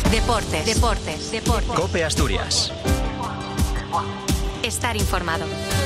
Deportes. COPE Asturias. Estar informado.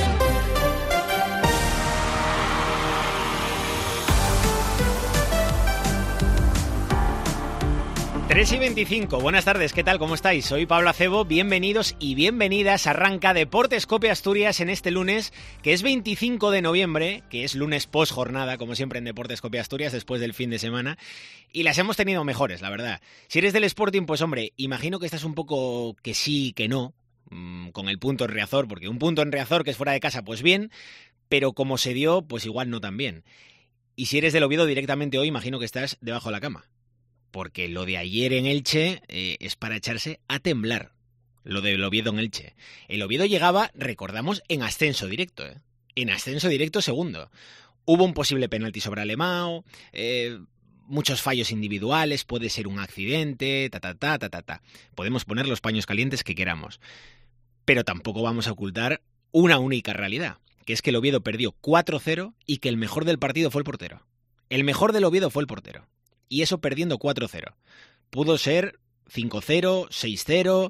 Tres y 25, buenas tardes, ¿qué tal? ¿Cómo estáis? Soy Pablo Acebo, bienvenidos y bienvenidas. Arranca Deportes COPE Asturias en este lunes, que es 25 de noviembre, que es lunes post jornada, como siempre en Deportes COPE Asturias, después del fin de semana, y las hemos tenido mejores, la verdad. Si eres del Sporting, pues hombre, imagino que estás un poco que sí, que no, con el punto en Riazor, porque un punto en Riazor que es fuera de casa, pues bien, pero como se dio, pues igual no tan bien. Y si eres del Oviedo directamente hoy, imagino que estás debajo de la cama. Porque lo de ayer en Elche es para echarse a temblar, lo del Oviedo en Elche. El Oviedo llegaba, recordamos, en ascenso directo, en ascenso directo segundo. Hubo un posible penalti sobre Alemão, muchos fallos individuales, puede ser un accidente, Podemos poner los paños calientes que queramos. Pero tampoco vamos a ocultar una única realidad, que es que el Oviedo perdió 4-0 y que el mejor del partido fue el portero. El mejor del Oviedo fue el portero. Y eso perdiendo 4-0. Pudo ser 5-0, 6-0,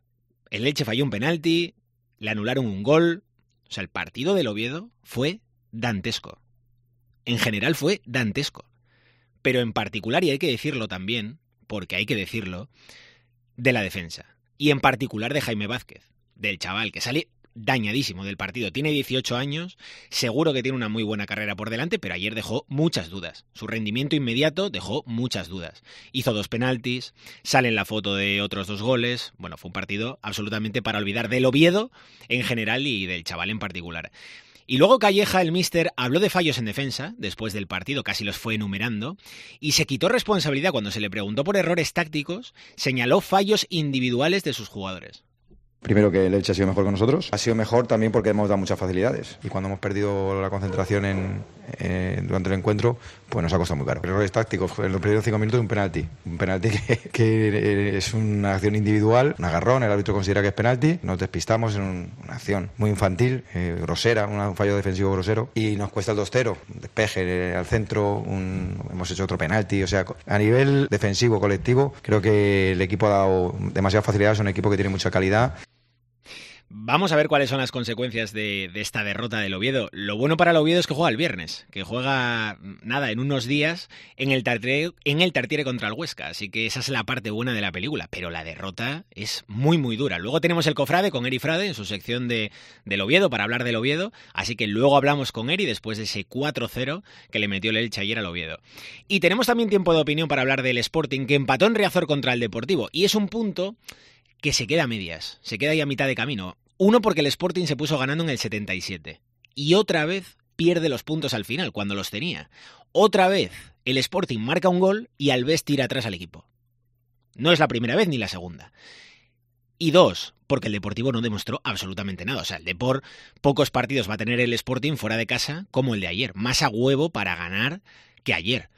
el Elche falló un penalti, le anularon un gol. O sea, el partido del Oviedo fue dantesco. En general fue dantesco. Pero en particular, y hay que decirlo también, porque hay que decirlo, de la defensa. Y en particular de Jaime Vázquez, del chaval que sale dañadísimo del partido. Tiene 18 años, seguro que tiene una muy buena carrera por delante, pero ayer dejó muchas dudas. Su rendimiento inmediato dejó muchas dudas. Hizo 2 penaltis, sale en la foto de otros 2 goles. Bueno, fue un partido absolutamente para olvidar del Oviedo en general y del chaval en particular. Y luego Calleja, el míster, habló de fallos en defensa, después del partido, casi los fue enumerando, y se quitó responsabilidad cuando se le preguntó por errores tácticos, señaló fallos individuales de sus jugadores. Primero, que el Elche ha sido mejor que nosotros. Ha sido mejor también porque hemos dado muchas facilidades. Y cuando hemos perdido la concentración durante el encuentro, pues nos ha costado muy caro. Errores tácticos. En los primeros 5 minutos un penalti. Un penalti que es una acción individual, un agarrón, el árbitro considera que es penalti. Nos despistamos en una acción muy infantil, grosera, un fallo defensivo grosero. Y nos cuesta el 2-0. Un despeje al centro, hemos hecho otro penalti. O sea, a nivel defensivo, colectivo, creo que el equipo ha dado demasiadas facilidades. Es un equipo que tiene mucha calidad. Vamos a ver cuáles son las consecuencias de esta derrota del Oviedo. Lo bueno para el Oviedo es que juega el viernes, que juega, en unos días en el Tartiere contra el Huesca, así que esa es la parte buena de la película, pero la derrota es muy muy dura. Luego tenemos el Cofrade con Eri Frade en su sección del Oviedo para hablar del Oviedo, así que luego hablamos con Eri después de ese 4-0 que le metió el Elche ayer al Oviedo. Y tenemos también tiempo de opinión para hablar del Sporting, que empató en Riazor contra el Deportivo, y es un punto que se queda a medias, se queda ahí a mitad de camino. Uno, porque el Sporting se puso ganando en el 77. Y otra vez pierde los puntos al final, cuando los tenía. Otra vez el Sporting marca un gol y Alves tira atrás al equipo. No es la primera vez ni la segunda. Y 2, porque el Deportivo no demostró absolutamente nada. O sea, el Depor, pocos partidos va a tener el Sporting fuera de casa como el de ayer. Más a huevo para ganar que ayer.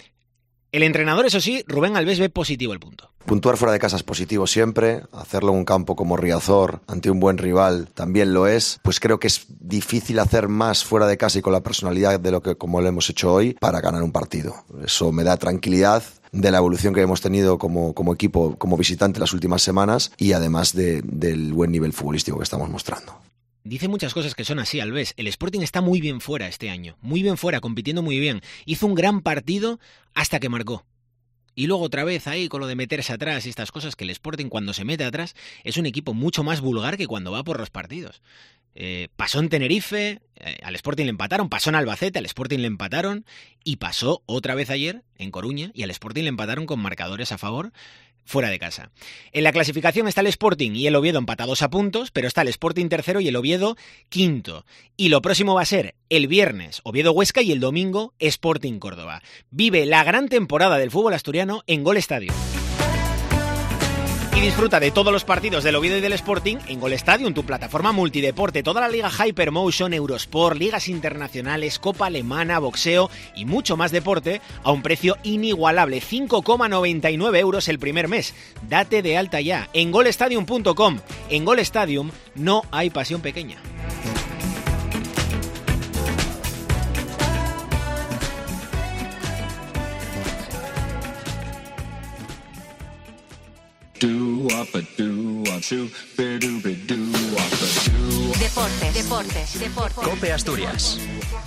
El entrenador, eso sí, Rubén Alves, ve positivo el punto. Puntuar fuera de casa es positivo siempre, hacerlo en un campo como Riazor ante un buen rival también lo es, pues creo que es difícil hacer más fuera de casa y con la personalidad de lo que como lo hemos hecho hoy para ganar un partido. Eso me da tranquilidad de la evolución que hemos tenido como equipo, como visitante las últimas semanas y además del buen nivel futbolístico que estamos mostrando. Dice muchas cosas que son así, Alves. El Sporting está muy bien fuera este año, muy bien fuera, compitiendo muy bien. Hizo un gran partido hasta que marcó. Y luego otra vez ahí con lo de meterse atrás y estas cosas, que el Sporting cuando se mete atrás es un equipo mucho más vulgar que cuando va por los partidos. Pasó en Tenerife, al Sporting le empataron, pasó en Albacete, al Sporting le empataron y pasó otra vez ayer en Coruña y al Sporting le empataron con marcadores a favor fuera de casa. En la clasificación está el Sporting y el Oviedo empatados a puntos, pero está el Sporting tercero y el Oviedo quinto. Y lo próximo va a ser el viernes Oviedo-Huesca y el domingo Sporting Córdoba. Vive la gran temporada del fútbol asturiano en Gol Stadium. Y disfruta de todos los partidos del Oviedo y del Sporting en Gol Stadium, tu plataforma multideporte. Toda la liga Hypermotion, Eurosport, ligas internacionales, Copa Alemana, boxeo y mucho más deporte a un precio inigualable. 5,99 € el primer mes. Date de alta ya en golstadium.com. En Gol Stadium no hay pasión pequeña. Deportes. COPE Asturias.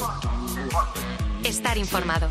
Estar informado.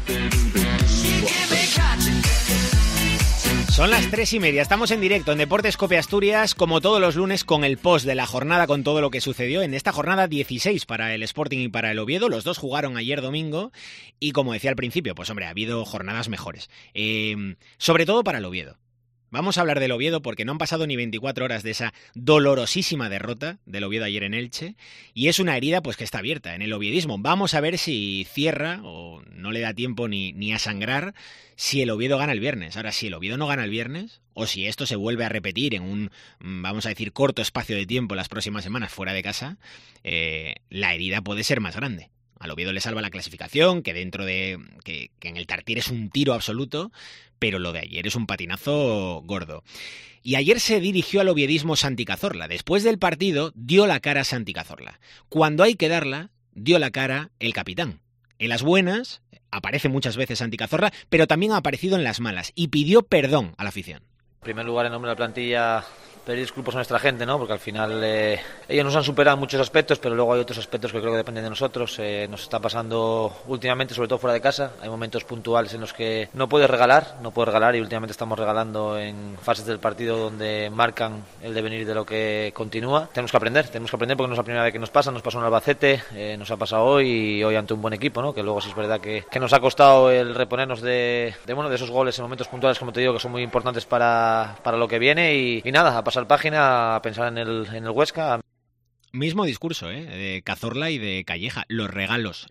Son las 3:30, estamos en directo en Deportes COPE Asturias, como todos los lunes, con el post de la jornada, con todo lo que sucedió en esta jornada 16 para el Sporting y para el Oviedo. Los dos jugaron ayer domingo y, como decía al principio, pues hombre, ha habido jornadas mejores, sobre todo para el Oviedo. Vamos a hablar del Oviedo porque no han pasado ni 24 horas de esa dolorosísima derrota del Oviedo ayer en Elche, y es una herida pues que está abierta en el oviedismo. Vamos a ver si cierra o no le da tiempo ni a sangrar si el Oviedo gana el viernes. Ahora, si el Oviedo no gana el viernes, o si esto se vuelve a repetir en un, vamos a decir, corto espacio de tiempo las próximas semanas fuera de casa, la herida puede ser más grande. Al Oviedo le salva la clasificación, que dentro de que en el Tartiere es un tiro absoluto, pero lo de ayer es un patinazo gordo. Y ayer se dirigió al oviedismo Santi Cazorla. Después del partido dio la cara Santi Cazorla. Cuando hay que darla, dio la cara el capitán. En las buenas aparece muchas veces Santi Cazorla, pero también ha aparecido en las malas y pidió perdón a la afición. En primer lugar, en nombre de la plantilla, pedir disculpas a nuestra gente, ¿no? Porque al final ellos nos han superado en muchos aspectos, pero luego hay otros aspectos que creo que dependen de nosotros. Nos está pasando últimamente, sobre todo fuera de casa. Hay momentos puntuales en los que no puedes regalar y últimamente estamos regalando en fases del partido donde marcan el devenir de lo que continúa. Tenemos que aprender porque no es la primera vez que nos pasa. Nos pasó en Albacete, nos ha pasado hoy ante un buen equipo, ¿no? Que luego sí es verdad que nos ha costado el reponernos de esos goles en momentos puntuales, como te digo, que son muy importantes para lo que viene y nada, a pasar página, a pensar en el Huesca. Mismo discurso, de Cazorla y de Calleja. Los regalos.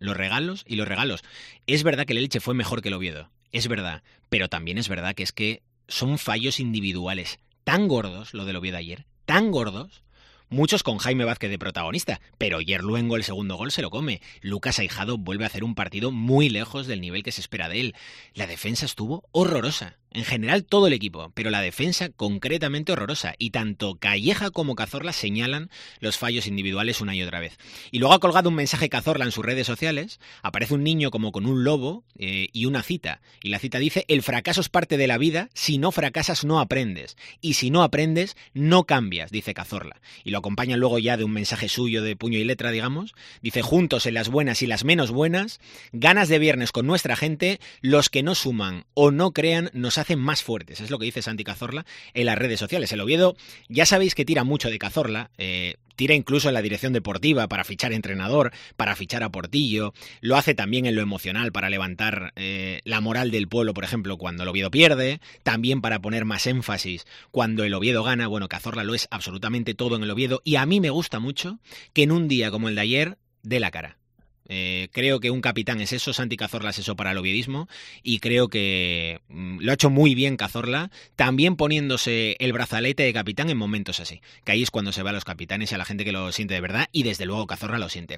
Es verdad que el Elche fue mejor que el Oviedo, es verdad, pero también es verdad que es que son fallos individuales tan gordos, lo del Oviedo ayer, tan gordos, muchos con Jaime Vázquez de protagonista, pero Yerluengo el segundo gol se lo come. Lucas Aijado vuelve a hacer un partido muy lejos del nivel que se espera de él. La defensa estuvo horrorosa. En general todo el equipo, pero la defensa concretamente horrorosa. Y tanto Calleja como Cazorla señalan los fallos individuales una y otra vez. Y luego ha colgado un mensaje Cazorla en sus redes sociales. Aparece un niño como con un lobo y una cita. Y la cita dice: el fracaso es parte de la vida, si no fracasas no aprendes. Y si no aprendes, no cambias, dice Cazorla. Y lo acompaña luego ya de un mensaje suyo de puño y letra, digamos. Dice: juntos en las buenas y las menos buenas, ganas de viernes con nuestra gente, los que no suman o no crean nos hacen más fuertes. Es lo que dice Santi Cazorla en las redes sociales. El Oviedo, ya sabéis que tira mucho de Cazorla, tira incluso en la dirección deportiva para fichar entrenador, para fichar a Portillo, lo hace también en lo emocional para levantar la moral del pueblo, por ejemplo, cuando el Oviedo pierde, también para poner más énfasis cuando el Oviedo gana. Bueno, Cazorla lo es absolutamente todo en el Oviedo, y a mí me gusta mucho que en un día como el de ayer dé la cara. Creo que un capitán es eso, Santi Cazorla es eso para el oviedismo, y creo que lo ha hecho muy bien Cazorla, también poniéndose el brazalete de capitán en momentos así, que ahí es cuando se ve a los capitanes y a la gente que lo siente de verdad, y desde luego Cazorla lo siente.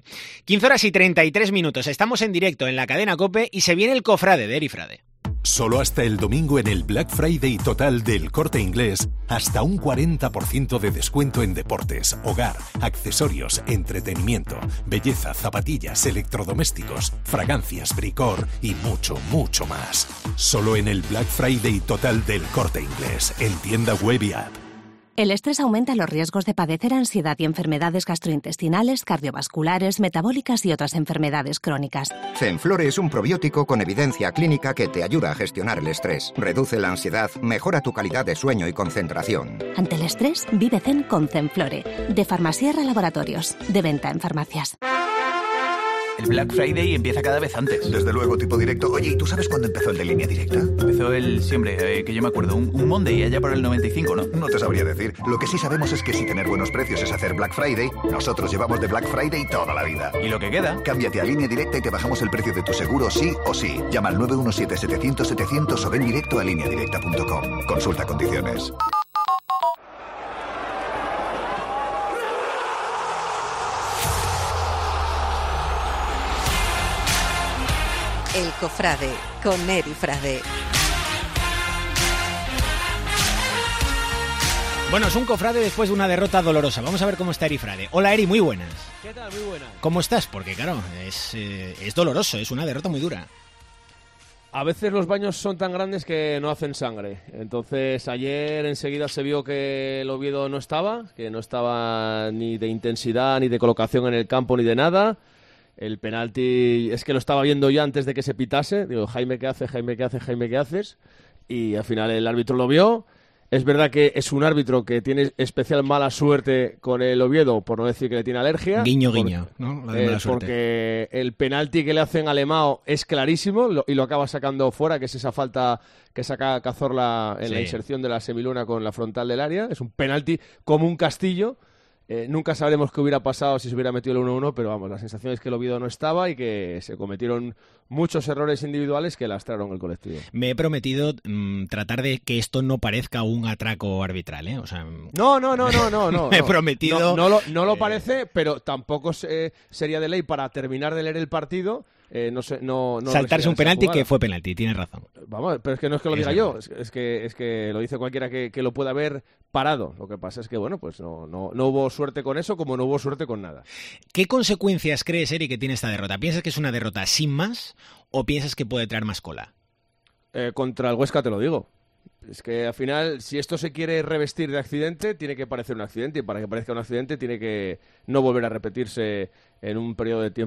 15:33, estamos en directo en la cadena COPE y se viene el cofrade de Eri Frade. Solo hasta el domingo en el Black Friday total del Corte Inglés, hasta un 40% de descuento en deportes, hogar, accesorios, entretenimiento, belleza, zapatillas, electrodomésticos, fragancias, bricor y mucho, mucho más. Solo en el Black Friday total del Corte Inglés, en tienda web y app. El estrés aumenta los riesgos de padecer ansiedad y enfermedades gastrointestinales, cardiovasculares, metabólicas y otras enfermedades crónicas. Zenflore es un probiótico con evidencia clínica que te ayuda a gestionar el estrés, reduce la ansiedad, mejora tu calidad de sueño y concentración. Ante el estrés, vive zen con Zenflore, de Farmasierra Laboratorios, de venta en farmacias. El Black Friday empieza cada vez antes. Desde luego, tipo directo. Oye, ¿y tú sabes cuándo empezó el de Línea Directa? Empezó que yo me acuerdo, un Monday allá por el 95, ¿no? No te sabría decir. Lo que sí sabemos es que si tener buenos precios es hacer Black Friday, nosotros llevamos de Black Friday toda la vida. ¿Y lo que queda? Cámbiate a Línea Directa y te bajamos el precio de tu seguro sí o sí. Llama al 917-700-700 o ven directo a lineadirecta.com. Consulta condiciones. El Cofrade, con Eri Frade. Bueno, es un cofrade después de una derrota dolorosa. Vamos a ver cómo está Eri Frade. Hola Eri, muy buenas. ¿Qué tal? Muy buenas. ¿Cómo estás? Porque claro, es doloroso, es una derrota muy dura. A veces los baños son tan grandes que no hacen sangre. Entonces ayer enseguida se vio que el Oviedo no estaba ni de intensidad, ni de colocación en el campo, ni de nada. El penalti es que lo estaba viendo ya antes de que se pitase. Digo, Jaime, ¿qué haces? Jaime, ¿qué haces? Jaime, ¿qué haces? Y al final el árbitro lo vio. Es verdad que es un árbitro que tiene especial mala suerte con el Oviedo, por no decir que le tiene alergia. Guiño, guiño, ¿no? La de mala suerte. Porque el penalti que le hacen a Alemão es clarísimo y lo acaba sacando fuera, que es esa falta que saca Cazorla en la inserción de la semiluna con la frontal del área. Es un penalti como un castillo. Nunca sabremos qué hubiera pasado si se hubiera metido el 1-1, pero vamos, la sensación es que el Oviedo no estaba y que se cometieron muchos errores individuales que lastraron el colectivo. Me he prometido tratar de que esto no parezca un atraco arbitral, ¿eh? O sea, No. Me he prometido... No lo parece, pero tampoco sería de ley para terminar de leer el partido... saltarse un penalti que fue penalti, tienes razón. Vamos, pero es que no es que lo diga yo, es que lo dice cualquiera que lo pueda haber parado. Lo que pasa es que, bueno, pues no hubo suerte con eso, como no hubo suerte con nada. ¿Qué consecuencias crees, Eri, que tiene esta derrota? ¿Piensas que es una derrota sin más o piensas que puede traer más cola? Contra el Huesca te lo digo. Es que al final, si esto se quiere revestir de accidente, tiene que parecer un accidente, y para que parezca un accidente tiene que no volver a repetirse en un periodo de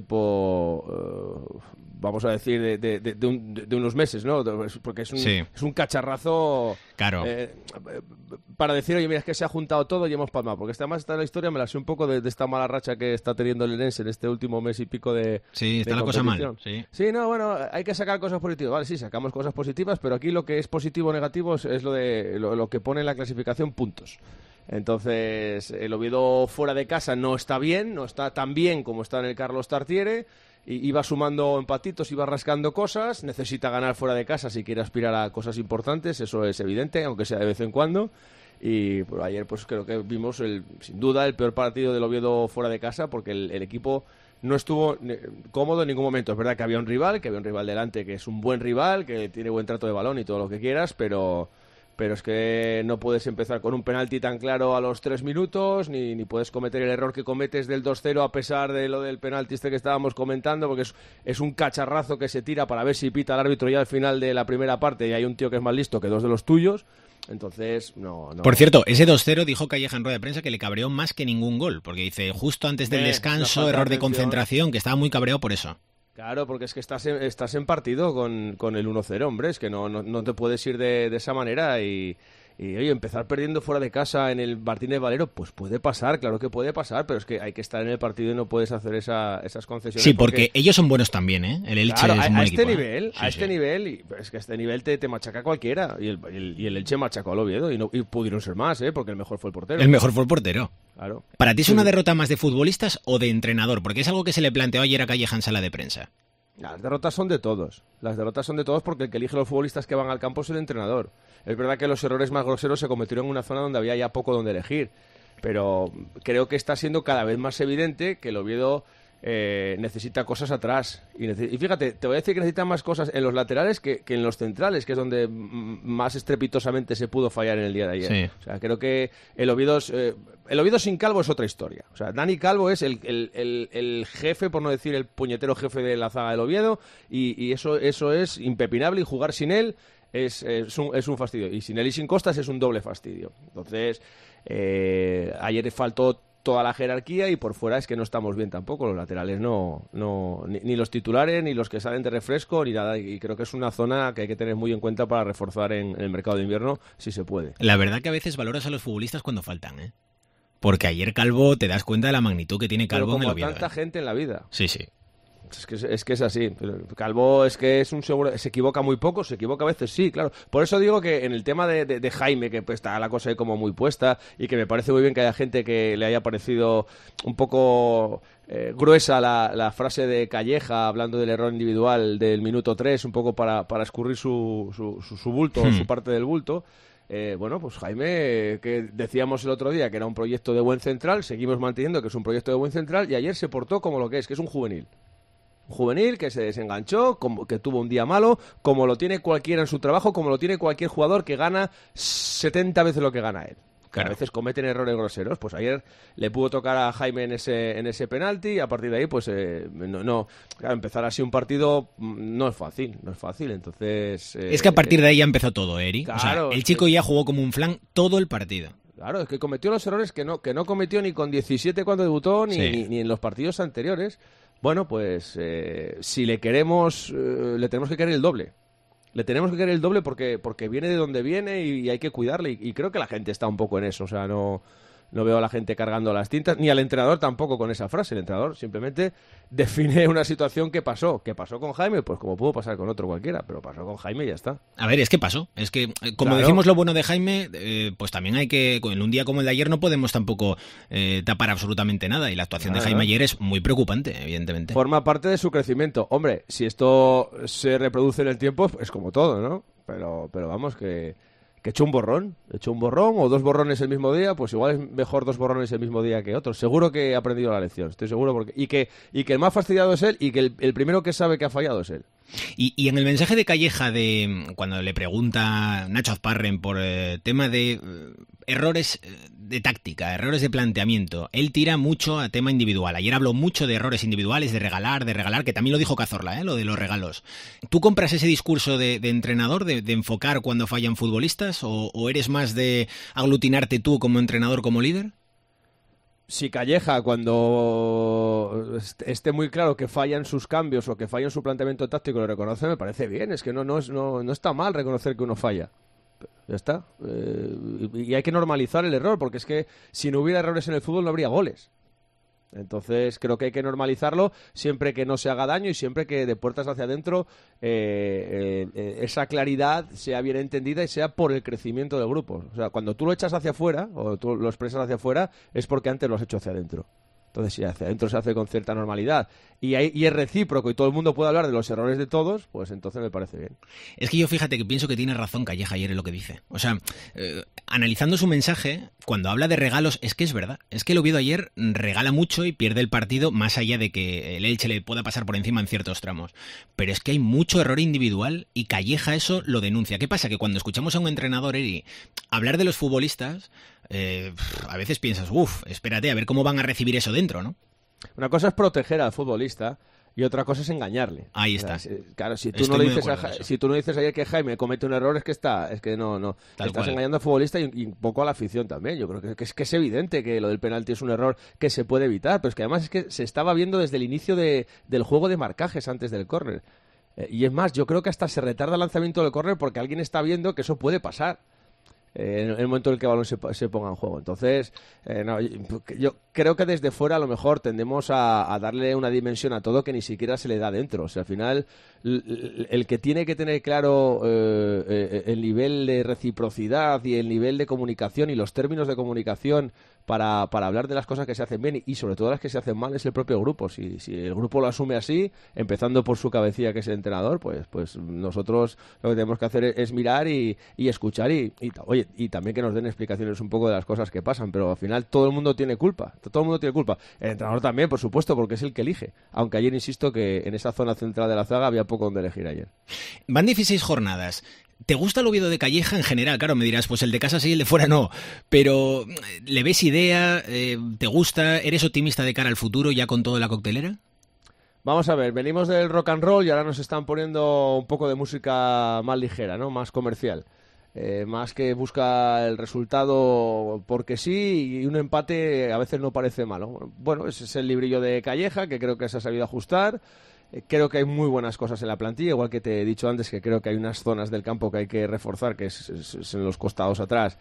tiempo, vamos a decir, de unos meses, ¿no? Porque es un cacharrazo. Claro. Para decir, oye, mira, es que se ha juntado todo y hemos palmado. Porque además está la historia, me la sé un poco de esta mala racha que está teniendo el Eldense en este último mes y pico de Sí, está la cosa mal. Sí, no, bueno, hay que sacar cosas positivas. Vale, sí, sacamos cosas positivas, pero aquí lo que es positivo o negativo es lo que pone en la clasificación puntos. Entonces, el Oviedo fuera de casa no está bien, no está tan bien como está en el Carlos Tartiere, y iba sumando empatitos, iba rascando cosas, necesita ganar fuera de casa si quiere aspirar a cosas importantes, eso es evidente, aunque sea de vez en cuando. Y pues, ayer pues creo que vimos sin duda el peor partido del Oviedo fuera de casa, porque el equipo no estuvo cómodo en ningún momento. Es verdad que había un rival delante, que es un buen rival, que tiene buen trato de balón y todo lo que quieras, pero es que no puedes empezar con un penalti tan claro a los 3 minutos, ni puedes cometer el error que cometes del 2-0 a pesar de lo del penalti que estábamos comentando, porque es un cacharrazo que se tira para ver si pita el árbitro ya al final de la primera parte y hay un tío que es más listo que dos de los tuyos. Entonces, no. Por cierto, ese 2-0 dijo Calleja en rueda de prensa que le cabreó más que ningún gol, porque dice, justo antes del descanso, error de concentración, que estaba muy cabreado por eso. Claro, porque es que estás en partido con el 1-0, hombre, es que no te puedes ir de esa manera y oye, empezar perdiendo fuera de casa en el Martínez Valero, pues puede pasar, claro que puede pasar, pero es que hay que estar en el partido y no puedes hacer esas concesiones. Sí, porque ellos son buenos también, ¿eh? El Elche claro, es un buen equipo, este nivel, y es que a este nivel te machaca cualquiera, y el Elche machacó al Oviedo, y pudieron ser más, porque el mejor fue el portero. El mejor fue el portero. Claro. ¿Para ti es una derrota más de futbolistas o de entrenador? Porque es algo que se le planteó ayer a Calleja en sala de prensa. Las derrotas son de todos. Las derrotas son de todos porque el que elige los futbolistas que van al campo es el entrenador. Es verdad que los errores más groseros se cometieron en una zona donde había ya poco donde elegir. Pero creo que está siendo cada vez más evidente que el Oviedo necesita cosas atrás. Y fíjate, te voy a decir que necesita más cosas en los laterales que en los centrales, que es donde más estrepitosamente se pudo fallar en el día de ayer. Sí. O sea, creo que el Oviedo sin Calvo es otra historia. O sea, Dani Calvo es el jefe, por no decir el puñetero jefe de la zaga del Oviedo, y eso es impepinable, y jugar sin él es un fastidio. Y sin él y sin Costas es un doble fastidio. Entonces, ayer faltó toda la jerarquía y por fuera es que no estamos bien tampoco. Los laterales ni los titulares, ni los que salen de refresco, ni nada. Y creo que es una zona que hay que tener muy en cuenta para reforzar en el mercado de invierno, si se puede. La verdad que a veces valoras a los futbolistas cuando faltan, ¿eh? Porque ayer Calvo, te das cuenta de la magnitud que tiene Calvo en el Oviedo. Pero como tanta gente en la vida. Sí. Es que es así. Calvo es que es un seguro. Se equivoca muy poco, se equivoca a veces, sí, claro. Por eso digo que en el tema de Jaime, que pues, está la cosa ahí como muy puesta, y que me parece muy bien que haya gente que le haya parecido un poco gruesa la frase de Calleja hablando del error individual del minuto 3, un poco para escurrir su bulto, su parte del bulto. Bueno, pues Jaime, que decíamos el otro día que era un proyecto de buen central, seguimos manteniendo que es un proyecto de buen central, y ayer se portó como lo que es un juvenil. Juvenil que se desenganchó, que tuvo un día malo, como lo tiene cualquiera en su trabajo, como lo tiene cualquier jugador que gana 70 veces lo que gana él. Claro. A veces cometen errores groseros. Pues ayer le pudo tocar a Jaime en ese penalti, y a partir de ahí, pues claro, empezar así un partido no es fácil. Entonces es que a partir de ahí ya empezó todo, Eri. Claro, o sea, el chico ya jugó como un flan todo el partido. Claro, es que cometió los errores que no cometió ni con 17 cuando debutó, ni en los partidos anteriores. Bueno, pues si le queremos, le tenemos que querer el doble. Le tenemos que querer el doble porque viene de donde viene y hay que cuidarle. Y creo que la gente está un poco en eso. O sea, no veo a la gente cargando las tintas, ni al entrenador tampoco con esa frase. El entrenador simplemente define una situación que pasó. ¿Qué pasó con Jaime? Pues como pudo pasar con otro cualquiera, pero pasó con Jaime y ya está. A ver, es que pasó. Es que, como Claro. decimos lo bueno de Jaime, pues también hay que, en un día como el de ayer no podemos tampoco tapar absolutamente nada. Y la actuación de Jaime ayer es muy preocupante, evidentemente. Forma parte de su crecimiento. Hombre, si esto se reproduce en el tiempo, es como todo, ¿no? Pero vamos, que echó un borrón o 2 borrones el mismo día, pues igual es mejor 2 borrones el mismo día que otros. Seguro que ha aprendido la lección, estoy seguro, y que el más fastidiado es él, y que el primero que sabe que ha fallado es él. Y en el mensaje de Calleja, cuando le pregunta Nacho Azparren por tema de errores de táctica, errores de planteamiento, él tira mucho a tema individual. Ayer habló mucho de errores individuales, de regalar, que también lo dijo Cazorla, lo de los regalos. ¿Tú compras ese discurso de entrenador, de enfocar cuando fallan futbolistas, o eres más de aglutinarte tú como entrenador, como líder? Si Calleja, cuando esté muy claro que fallan sus cambios o que falla en su planteamiento táctico, lo reconoce, me parece bien. Es que no está mal reconocer que uno falla. Ya está. Y hay que normalizar el error, porque es que si no hubiera errores en el fútbol no habría goles. Entonces creo que hay que normalizarlo siempre que no se haga daño y siempre que de puertas hacia adentro esa claridad sea bien entendida y sea por el crecimiento del grupo. O sea, cuando tú lo echas hacia afuera o tú lo expresas hacia afuera es porque antes lo has hecho hacia adentro. Entonces, si hacia adentro se hace con cierta normalidad y es recíproco y todo el mundo puede hablar de los errores de todos, pues entonces me parece bien. Es que yo fíjate que pienso que tiene razón Calleja ayer en lo que dice. O sea, analizando su mensaje, cuando habla de regalos, es que es verdad. Es que el Oviedo ayer regala mucho y pierde el partido, más allá de que el Elche le pueda pasar por encima en ciertos tramos. Pero es que hay mucho error individual y Calleja eso lo denuncia. ¿Qué pasa? Que cuando escuchamos a un entrenador, Eri, hablar de los futbolistas, a veces piensas, espérate, a ver cómo van a recibir eso dentro, ¿no? Una cosa es proteger al futbolista y otra cosa es engañarle. Ahí está. Claro, si tú no dices ayer que Jaime comete un error, es que no estás engañando al futbolista y un poco a la afición también. Yo creo que es evidente que lo del penalti es un error que se puede evitar, pero es que además es que se estaba viendo desde el inicio del juego de marcajes antes del córner. Y es más, yo creo que hasta se retarda el lanzamiento del córner porque alguien está viendo que eso puede pasar en el momento en el que el balón se ponga en juego. Entonces, yo creo que desde fuera a lo mejor tendemos a darle una dimensión a todo que ni siquiera se le da dentro. O sea, al final, el que tiene que tener claro el nivel de reciprocidad y el nivel de comunicación y los términos de comunicación para hablar de las cosas que se hacen bien y sobre todo las que se hacen mal es el propio grupo. Si el grupo lo asume así, empezando por su cabecilla, que es el entrenador, pues nosotros lo que tenemos que hacer es mirar y escuchar y también que nos den explicaciones un poco de las cosas que pasan, pero al final todo el mundo tiene culpa. El entrenador también, por supuesto, porque es el que elige. Aunque ayer insisto que en esa zona central de la zaga había poco donde elegir ayer. Van 16 jornadas. ¿Te gusta el Oviedo de Calleja en general? Claro, me dirás, pues el de casa sí, el de fuera no. Pero, ¿le ves idea? ¿Te gusta? ¿Eres optimista de cara al futuro ya con todo la coctelera? Vamos a ver, venimos del rock and roll y ahora nos están poniendo un poco de música más ligera, ¿no? Más comercial. Más que busca el resultado porque sí, y un empate a veces no parece malo. Bueno, ese es el librillo de Calleja, que creo que se ha sabido ajustar. Creo que hay muy buenas cosas en la plantilla, igual que te he dicho antes que creo que hay unas zonas del campo que hay que reforzar, que es en los costados atrás.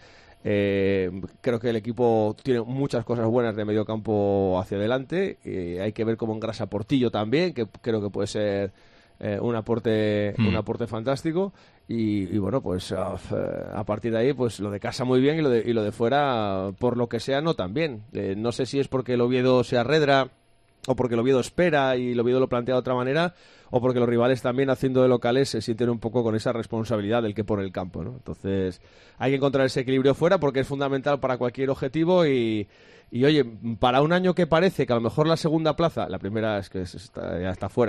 Creo que el equipo tiene muchas cosas buenas de medio campo hacia adelante. Hay que ver cómo engrasa Portillo también, que creo que puede ser un aporte fantástico. Y bueno, pues a partir de ahí, pues lo de casa muy bien y lo de fuera, por lo que sea, no tan bien. No sé si es porque el Oviedo se arredra o porque el Oviedo espera y el Oviedo lo plantea de otra manera, o porque los rivales también, haciendo de locales, se sienten un poco con esa responsabilidad del que pone el campo, ¿no? Entonces hay que encontrar ese equilibrio fuera porque es fundamental para cualquier objetivo y oye, para un año que parece que a lo mejor la segunda plaza, la primera es que ya está fuera,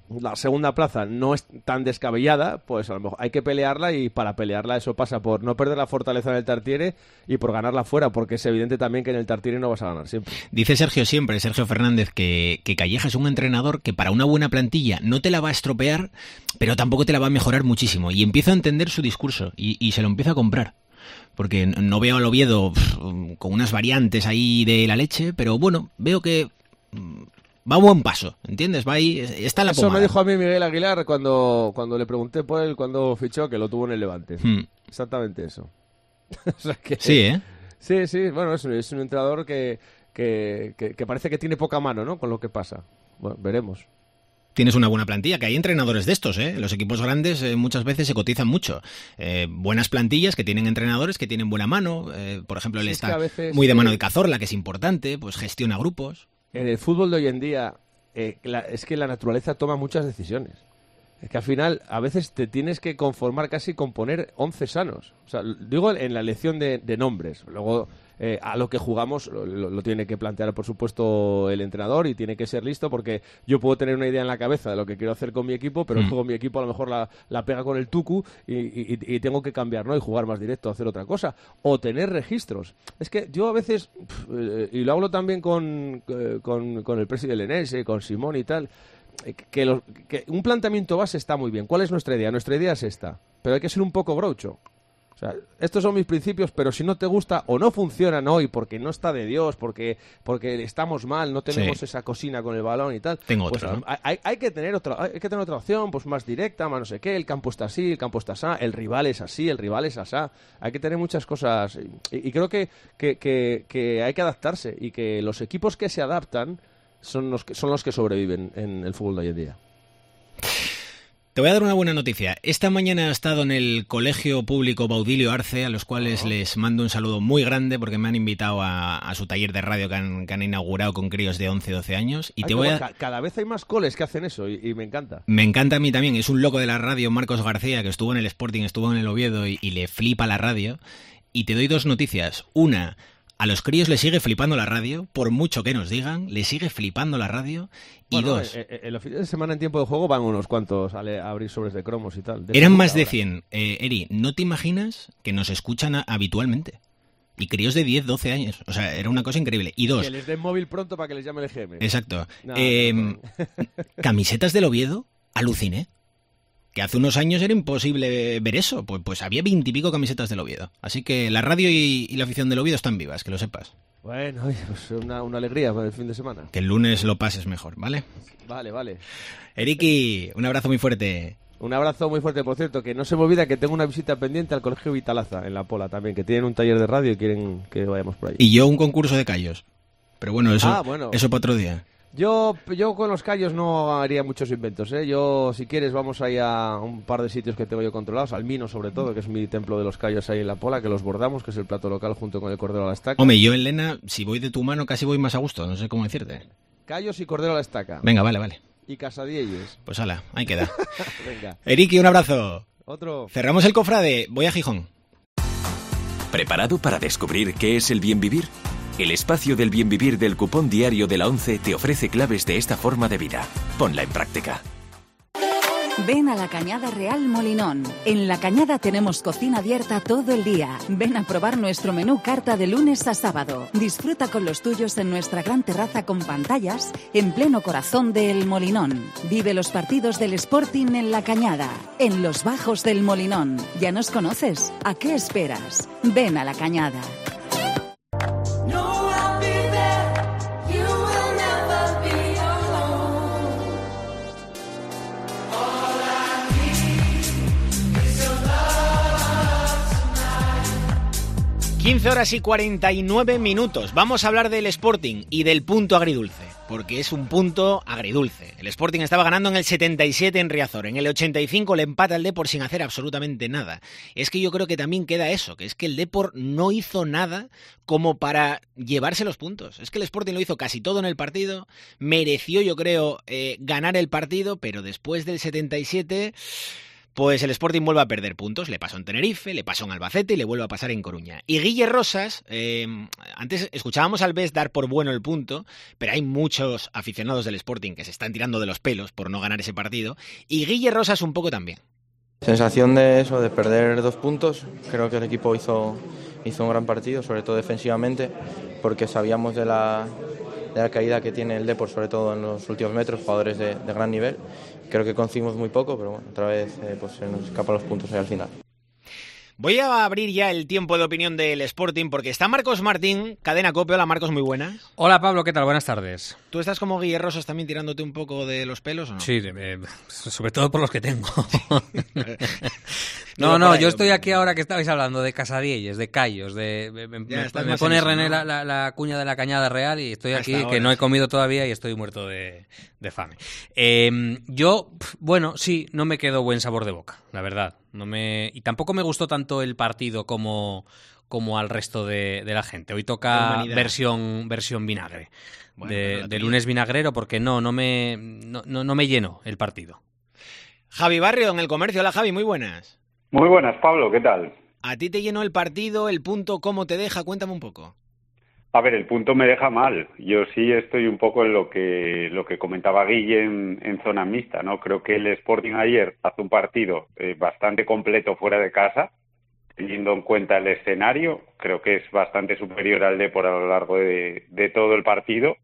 la segunda plaza no es tan descabellada, pues a lo mejor hay que pelearla, y para pelearla eso pasa por no perder la fortaleza en el Tartiere y por ganarla fuera, porque es evidente también que en el Tartiere no vas a ganar siempre. Dice Sergio Fernández, que Calleja es un entrenador que para una buena plantilla no te la va a estropear, pero tampoco te la va a mejorar muchísimo, y empiezo a entender su discurso y se lo empiezo a comprar. Porque no veo al Oviedo con unas variantes ahí de la leche, pero bueno, veo que va a buen paso, ¿entiendes? Va ahí, está en la pomada. Eso me dijo a mí Miguel Aguilar cuando le pregunté por él cuando fichó, que lo tuvo en el Levante. Exactamente eso. O sea que, sí, ¿eh? Sí, bueno, es un entrenador que parece que tiene poca mano, ¿no? Con lo que pasa. Bueno, veremos. Tienes una buena plantilla, que hay entrenadores de estos, ¿eh? Los equipos grandes muchas veces se cotizan mucho. Buenas plantillas que tienen entrenadores que tienen buena mano. Por ejemplo, él está muy de mano de Cazorla, que es importante, pues gestiona grupos. En el fútbol de hoy en día es que la naturaleza toma muchas decisiones. Es que al final a veces te tienes que conformar casi con poner 11 sanos. O sea, digo en la elección de nombres. Luego a lo que jugamos lo tiene que plantear, por supuesto, el entrenador, y tiene que ser listo, porque yo puedo tener una idea en la cabeza de lo que quiero hacer con mi equipo, pero luego mi equipo a lo mejor la pega con el tucu y tengo que cambiar, ¿no? Y jugar más directo, hacer otra cosa. O tener registros. Es que yo a veces, y lo hablo también con el presidente del Enense, con Simón y tal, que un planteamiento base está muy bien. ¿Cuál es nuestra idea? Nuestra idea es esta, pero hay que ser un poco groucho. O sea, estos son mis principios, pero si no te gusta o no funcionan hoy porque no está de Dios, porque estamos mal, no tenemos esa cocina con el balón y tal. Tengo pues, otra, ¿no? hay que tener otra opción, pues más directa, más no sé qué. El campo está así, el campo está así, el rival es así, el rival es asá. Hay que tener muchas cosas y creo que hay que adaptarse, y que los equipos que se adaptan son los que sobreviven en el fútbol de hoy en día. Te voy a dar una buena noticia. Esta mañana he estado en el Colegio Público Baudilio Arce, a los cuales les mando un saludo muy grande, porque me han invitado a su taller de radio que han inaugurado con críos de 11, 12 años. Y cada vez hay más coles que hacen eso y me encanta. Me encanta a mí también. Es un loco de la radio, Marcos García, que estuvo en el Sporting, estuvo en el Oviedo y le flipa la radio. Y te doy dos noticias. Una, a los críos les sigue flipando la radio, por mucho que nos digan, les sigue flipando la radio. Y bueno, dos, en los fines de semana en tiempo de juego van unos cuantos a abrir sobres de cromos y tal. Eran más de 100. Eri, ¿no te imaginas que nos escuchan habitualmente? Y críos de 10, 12 años. O sea, era una cosa increíble. Y dos, que les den móvil pronto para que les llame el EGM. Exacto. No. Camisetas del Oviedo, aluciné. Que hace unos años era imposible ver eso. Pues había 20 y pico camisetas del Oviedo. Así que la radio y la afición del Oviedo están vivas, que lo sepas. Bueno, pues una alegría para el fin de semana. Que el lunes lo pases mejor, ¿vale? Vale. Eriki, un abrazo muy fuerte. Un abrazo muy fuerte, por cierto, que no se me olvida que tengo una visita pendiente al Colegio Vitalaza, en La Pola también, que tienen un taller de radio y quieren que vayamos por ahí. Y yo un concurso de callos. Pero bueno, eso para otro día. Yo con los callos no haría muchos inventos, ¿eh? Yo, si quieres, vamos ahí a un par de sitios que tengo yo controlados, al Mino sobre todo, que es mi templo de los callos ahí en La Pola, que los bordamos, que es el plato local junto con el cordero a la estaca. Hombre, yo en Lena, si voy de tu mano, casi voy más a gusto, no sé cómo decirte. Callos y cordero a la estaca. Venga, vale. Y casadielles. Pues hala, ahí queda. Venga. Eriki, un abrazo. Otro. Cerramos el cofrade, voy a Gijón. ¿Preparado para descubrir qué es el bien vivir? El espacio del bien vivir del cupón diario de la ONCE te ofrece claves de esta forma de vida. Ponla en práctica. Ven a la Cañada Real Molinón. En la Cañada tenemos cocina abierta todo el día. Ven a probar nuestro menú carta de lunes a sábado. Disfruta con los tuyos en nuestra gran terraza con pantallas en pleno corazón del Molinón. Vive los partidos del Sporting en la Cañada, en los bajos del Molinón. ¿Ya nos conoces? ¿A qué esperas? Ven a la Cañada. 15 horas y 49 minutos. Vamos a hablar del Sporting y del punto agridulce, porque es un punto agridulce. El Sporting estaba ganando en el 77 en Riazor, en el 85 le empata el Depor sin hacer absolutamente nada. Es que yo creo que también queda eso, que es que el Depor no hizo nada como para llevarse los puntos. Es que el Sporting lo hizo casi todo en el partido, mereció, yo creo, ganar el partido, pero después del 77... Pues el Sporting vuelve a perder puntos, le pasó en Tenerife, le pasó en Albacete y le vuelve a pasar en Coruña. Y Guille Rosas, antes escuchábamos al Bes dar por bueno el punto, pero hay muchos aficionados del Sporting que se están tirando de los pelos por no ganar ese partido, y Guille Rosas un poco también. Sensación de eso, de perder 2 puntos. Creo que el equipo hizo un gran partido, sobre todo defensivamente, porque sabíamos de la caída que tiene el Depor, sobre todo en los últimos metros, jugadores de gran nivel. Creo que conseguimos muy poco, pero bueno, otra vez pues se nos escapan los puntos ahí al final. Voy a abrir ya el tiempo de opinión del Sporting porque está Marcos Martín, Cadena COPE. Hola Marcos, muy buenas. Hola Pablo, ¿qué tal? Buenas tardes. ¿Tú estás como Guille Rosas también tirándote un poco de los pelos o no? Sí, sobre todo por los que tengo. No, yo estoy aquí ahora que estabais hablando de Casadielles, de callos, me pone René la cuña de la Cañada Real y estoy aquí que no he comido todavía y estoy muerto de fame. Yo, bueno, sí, no me quedó buen sabor de boca, la verdad. Y tampoco me gustó tanto el partido como al resto de la gente. Hoy toca versión vinagre, bueno, de lunes vinagrero, porque no me llenó el partido. Javi Barrio en El Comercio. Hola Javi, muy buenas. Muy buenas, Pablo, ¿qué tal? ¿A ti te llenó el partido? ¿El punto cómo te deja? Cuéntame un poco. A ver, el punto me deja mal. Yo sí estoy un poco en lo que comentaba Guille en zona mixta, ¿no? Creo que el Sporting ayer hace un partido bastante completo fuera de casa, teniendo en cuenta el escenario. Creo que es bastante superior al Depor a lo largo de todo el partido.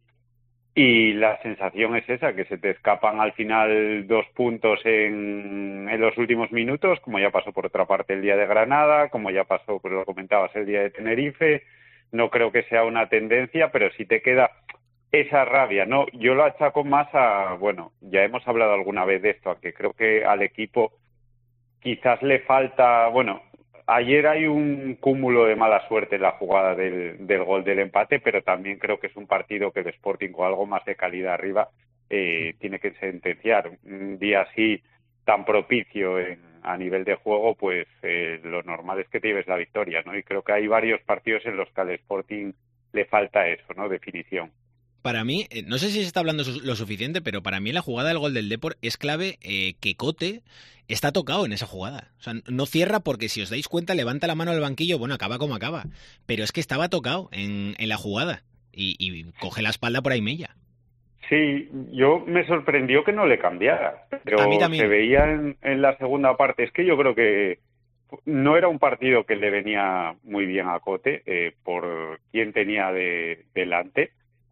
Y la sensación es esa, que se te escapan al final 2 puntos en los últimos minutos, como ya pasó por otra parte el día de Granada, como ya pasó, pues lo comentabas, el día de Tenerife. No creo que sea una tendencia, pero sí te queda esa rabia, ¿no? Yo lo achaco más bueno, ya hemos hablado alguna vez de esto, aunque creo que al equipo quizás le falta, bueno, ayer hay un cúmulo de mala suerte en la jugada del gol del empate, pero también creo que es un partido que el Sporting con algo más de calidad arriba tiene que sentenciar. Un día así tan propicio a nivel de juego, pues lo normal es que te lleves la victoria, ¿no? Y creo que hay varios partidos en los que al Sporting le falta eso, ¿no? Definición. Para mí, no sé si se está hablando lo suficiente, pero para mí en la jugada del gol del Depor es clave que Cote está tocado en esa jugada. O sea, no cierra porque si os dais cuenta levanta la mano al banquillo, bueno, acaba como acaba. Pero es que estaba tocado en la jugada y coge la espalda por ahí Mella. Sí, yo me sorprendió que no le cambiara, pero se veía en la segunda parte. Es que yo creo que no era un partido que le venía muy bien a Cote por quién tenía delante,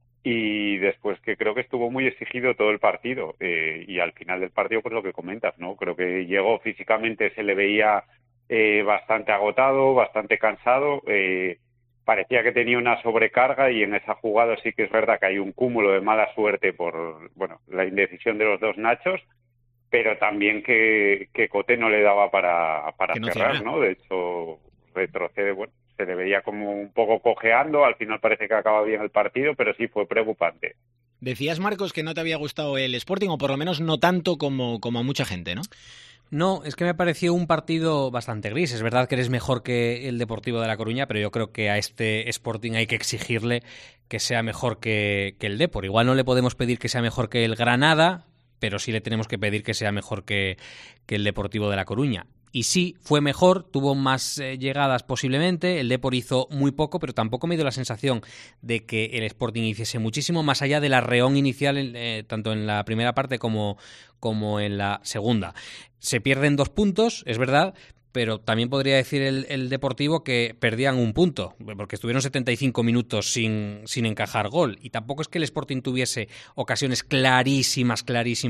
y después que creo que estuvo muy exigido todo el partido y al final del partido pues lo que comentas, ¿no? Creo que llegó físicamente, se le veía bastante agotado, bastante cansado. Parecía que tenía una sobrecarga y en esa jugada sí que es verdad que hay un cúmulo de mala suerte por la indecisión de los dos Nachos, pero también que Cote no le daba para cerrar, ¿no? De hecho, retrocede, se le veía como un poco cojeando, al final parece que acaba bien el partido, pero sí fue preocupante. Decías, Marcos, que no te había gustado el Sporting, o por lo menos no tanto como a mucha gente, ¿no? No, es que me pareció un partido bastante gris. Es verdad que eres mejor que el Deportivo de La Coruña, pero yo creo que a este Sporting hay que exigirle que sea mejor que el Depor. Igual no le podemos pedir que sea mejor que el Granada, pero sí le tenemos que pedir que sea mejor que el Deportivo de La Coruña. Y sí, fue mejor, tuvo más llegadas posiblemente, el Depor hizo muy poco, pero tampoco me dio la sensación de que el Sporting hiciese muchísimo, más allá del arreón inicial, tanto en la primera parte como en la segunda. Se pierden 2 puntos, es verdad, pero también podría decir el Deportivo que perdían 1 punto, porque estuvieron 75 minutos sin encajar gol, y tampoco es que el Sporting tuviese ocasiones clarísimas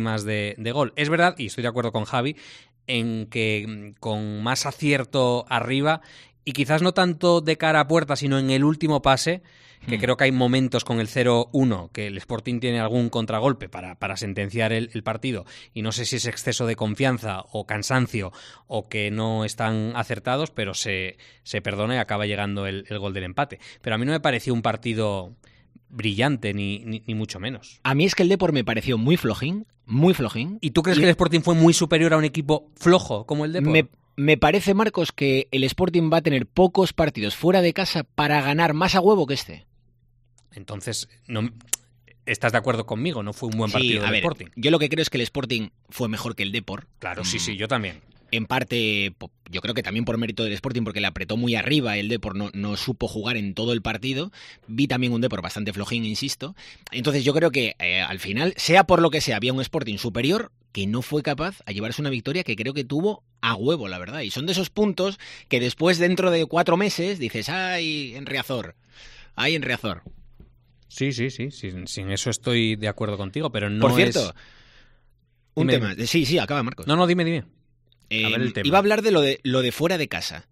de gol. Es verdad, y estoy de acuerdo con Javi, en que con más acierto arriba, y quizás no tanto de cara a puerta, sino en el último pase, que creo que hay momentos con el 0-1 que el Sporting tiene algún contragolpe para sentenciar el partido, y no sé si es exceso de confianza o cansancio o que no están acertados, pero se perdona y acaba llegando el gol del empate. Pero a mí no me pareció un partido brillante, ni mucho menos. A mí es que el Depor me pareció muy flojín. ¿Y tú crees que el Sporting fue muy superior a un equipo flojo como el Depor? Me parece, Marcos, que el Sporting va a tener pocos partidos fuera de casa para ganar más a huevo que este. Entonces, no ¿estás de acuerdo conmigo? No fue un buen partido del Sporting. Yo lo que creo es que el Sporting fue mejor que el Depor. Claro, sí, yo también. en parte, yo creo que también por mérito del Sporting, porque le apretó muy arriba, el Depor no supo jugar en todo el partido. Vi también un Depor bastante flojín, insisto. Entonces yo creo que al final, sea por lo que sea, había un Sporting superior que no fue capaz a llevarse una victoria que creo que tuvo a huevo, la verdad. Y son de esos puntos que después, dentro de 4 meses, dices, ¡ay, en Riazor! ¡Ay, en Riazor! Sí. Sin eso estoy de acuerdo contigo, pero no. Por cierto, es... un dime, tema. Sí, acaba, Marcos. No, dime. A ver el tema. Iba a hablar de lo de fuera de casa.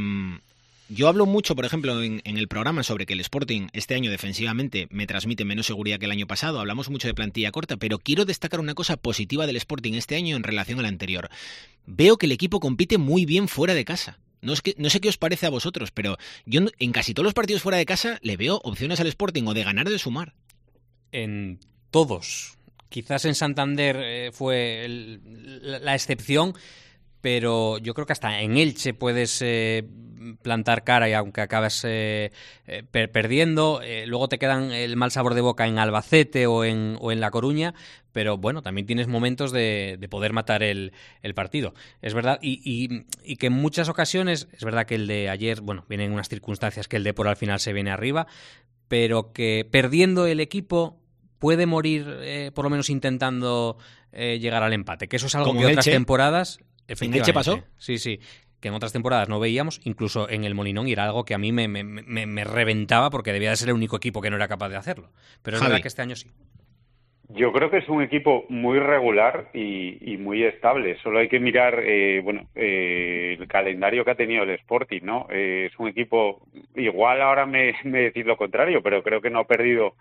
Yo hablo mucho, por ejemplo, en el programa sobre que el Sporting este año defensivamente me transmite menos seguridad que el año pasado. Hablamos mucho de plantilla corta, pero quiero destacar una cosa positiva del Sporting este año en relación al anterior. Veo que el equipo compite muy bien fuera de casa. No sé qué os parece a vosotros, pero yo en casi todos los partidos fuera de casa le veo opciones al Sporting o de ganar o de sumar. En todos. Quizás en Santander fue la excepción, pero yo creo que hasta en Elche puedes plantar cara y aunque acabas perdiendo, luego te quedan el mal sabor de boca en Albacete o en La Coruña, pero bueno, también tienes momentos de poder matar el partido. Es verdad, y que en muchas ocasiones, es verdad que el de ayer, bueno, vienen unas circunstancias que el Depor al final se viene arriba, pero que perdiendo el equipo puede morir por lo menos intentando llegar al empate, que eso es algo como que otras Elche. Temporadas... ¿En Elche pasó? Sí, que en otras temporadas no veíamos, incluso en el Molinón, y era algo que a mí me reventaba porque debía de ser el único equipo que no era capaz de hacerlo. Pero es Javi. verdad que este año sí. Yo creo que es un equipo muy regular y muy estable. Solo hay que mirar el calendario que ha tenido el Sporting, ¿no? Es un equipo, igual ahora me decís lo contrario, pero creo que no ha perdido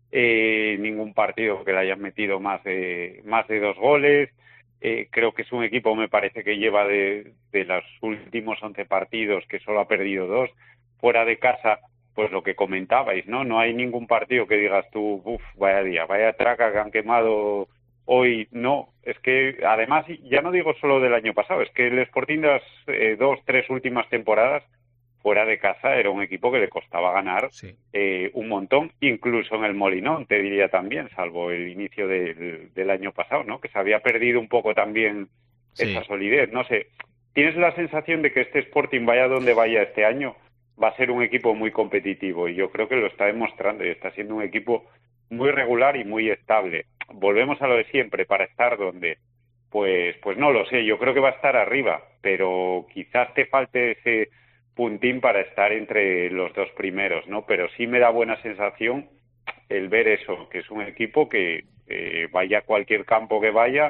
ningún partido que le hayan metido más de 2 goles. Creo que es un equipo, me parece que lleva de los últimos 11 partidos que solo ha perdido 2. Fuera de casa, pues lo que comentabais, ¿no? No hay ningún partido que digas tú, vaya día, vaya traca que han quemado hoy. No, es que además, ya no digo solo del año pasado, es que el Sporting de las 2-3 últimas temporadas fuera de casa era un equipo que le costaba ganar un montón, incluso en el Molinón, te diría también, salvo el inicio del año pasado, ¿no? Que se había perdido un poco también esa solidez. No sé, ¿tienes la sensación de que este Sporting, vaya donde vaya este año, va a ser un equipo muy competitivo? Y yo creo que lo está demostrando y está siendo un equipo muy regular y muy estable. Volvemos a lo de siempre, para estar donde... Pues no lo sé, yo creo que va a estar arriba, pero quizás te falte ese puntín para estar entre los 2 primeros, ¿no? Pero sí me da buena sensación el ver eso, que es un equipo que vaya a cualquier campo que vaya,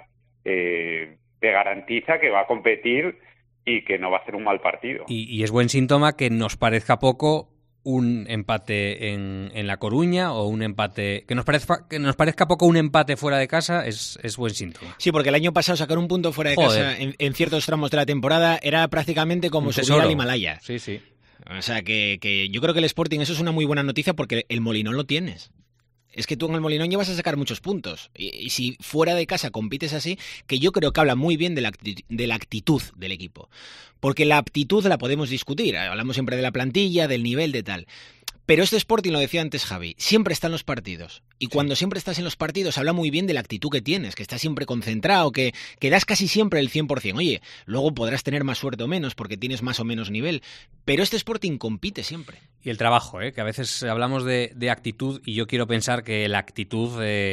te garantiza que va a competir y que no va a hacer un mal partido. Y es buen síntoma que nos parezca poco un empate en La Coruña o un empate... Que nos parezca poco un empate fuera de casa es buen síntoma. Sí, porque el año pasado sacar un punto fuera de casa en ciertos tramos de la temporada era prácticamente como subir al Himalaya. Sí. O sea, que yo creo que el Sporting, eso es una muy buena noticia porque el Molinón lo tienes. Es que tú en el Molinón ya vas a sacar muchos puntos. Y si fuera de casa compites así, que yo creo que habla muy bien de la actitud del equipo. Porque la aptitud la podemos discutir. Hablamos siempre de la plantilla, del nivel, de tal. Pero este Sporting, lo decía antes Javi, siempre está en los partidos. Y cuando siempre estás en los partidos, habla muy bien de la actitud que tienes, que estás siempre concentrado, que das casi siempre el 100%. Oye, luego podrás tener más suerte o menos porque tienes más o menos nivel. Pero este Sporting compite siempre. Y el trabajo, que a veces hablamos de actitud y yo quiero pensar que la actitud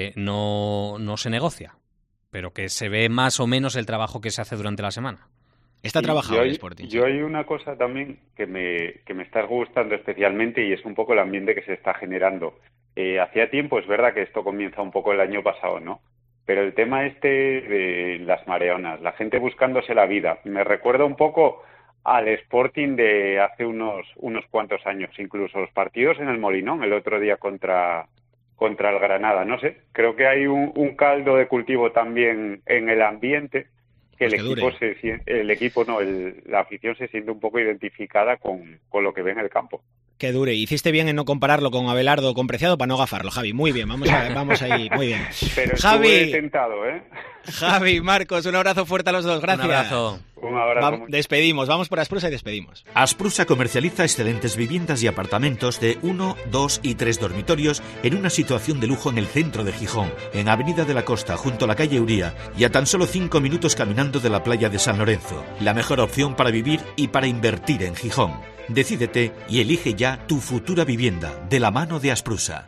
no se negocia, pero que se ve más o menos el trabajo que se hace durante la semana. Está trabajado el Sporting. Yo hay una cosa también que me está gustando especialmente y es un poco el ambiente que se está generando. Hacía tiempo, es verdad que esto comienza un poco el año pasado, ¿no? Pero el tema de las mareonas, la gente buscándose la vida, me recuerda un poco al Sporting de hace unos cuantos años, incluso los partidos en el Molinón, el otro día contra el Granada, no sé, creo que hay un caldo de cultivo también en el ambiente, que la afición se siente un poco identificada con lo que ve en el campo. Que dure. Hiciste bien en no compararlo con Abelardo o con Preciado para no gafarlo, Javi. Muy bien, vamos ahí, muy bien. Pero Javi, estuve tentado, ¿eh? Javi, Marcos, un abrazo fuerte a los dos, gracias. Un abrazo. Un abrazo. Despedimos, vamos por Asprusa y despedimos. Asprusa comercializa excelentes viviendas y apartamentos de 1, 2 y 3 dormitorios en una situación de lujo en el centro de Gijón, en Avenida de la Costa, junto a la calle Uría, y a tan solo 5 minutos caminando de la playa de San Lorenzo. La mejor opción para vivir y para invertir en Gijón. Decídete y elige ya tu futura vivienda de la mano de Asprusa.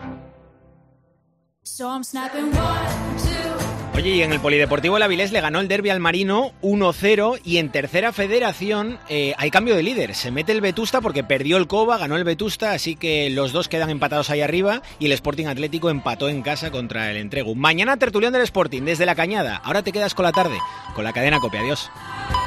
Oye, y en el Polideportivo El Avilés le ganó el derbi al Marino 1-0 y en tercera federación hay cambio de líder. Se mete el Vetusta porque perdió el Cova, ganó el Vetusta, así que los dos quedan empatados ahí arriba y el Sporting Atlético empató en casa contra el Entregu. Mañana tertulión del Sporting desde La Cañada. Ahora te quedas con la tarde, con la cadena COPE. Adiós.